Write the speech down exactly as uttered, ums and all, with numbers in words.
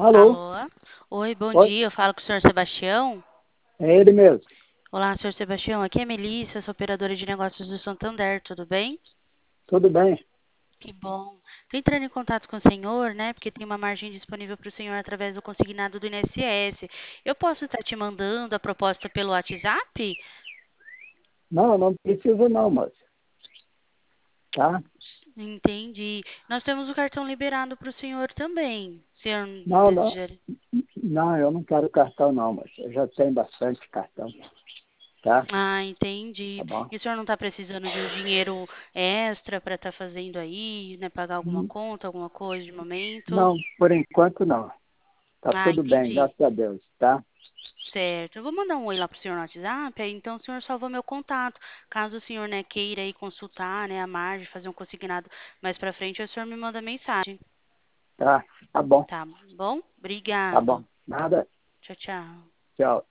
Alô? Alô? Oi, bom Oi? dia. Eu falo com o senhor Sebastião. É ele mesmo. Olá, senhor Sebastião. Aqui é Melissa, sou operadora de negócios do Santander. Tudo bem? Tudo bem? Que bom. Estou entrando em contato com o senhor, né? Porque tem uma margem disponível para o senhor através do consignado do I N S S. Eu posso estar te mandando a proposta pelo WhatsApp? Não, não precisa não, moça. Tá? Entendi. Nós temos o cartão liberado para o senhor também. O senhor Não, não. desejar. Não, eu não quero cartão não, moça. Eu já tenho bastante cartão. Tá? Ah, entendi. Tá bom? E o senhor não está precisando de um dinheiro extra para estar fazendo aí, né? Pagar alguma Hum, conta, alguma coisa de momento? Não, por enquanto não. Tá Ah, tudo bem, entendi. graças a Deus, tá? Certo. Eu vou mandar um oi lá pro senhor no WhatsApp, aí então o senhor salvou meu contato. Caso o senhor, né, queira aí consultar, né, a margem, fazer um consignado mais pra frente, o senhor me manda mensagem. Tá? Tá bom. Tá bom? Tá Obrigado. bom. Nada. Tchau, tchau. Tchau.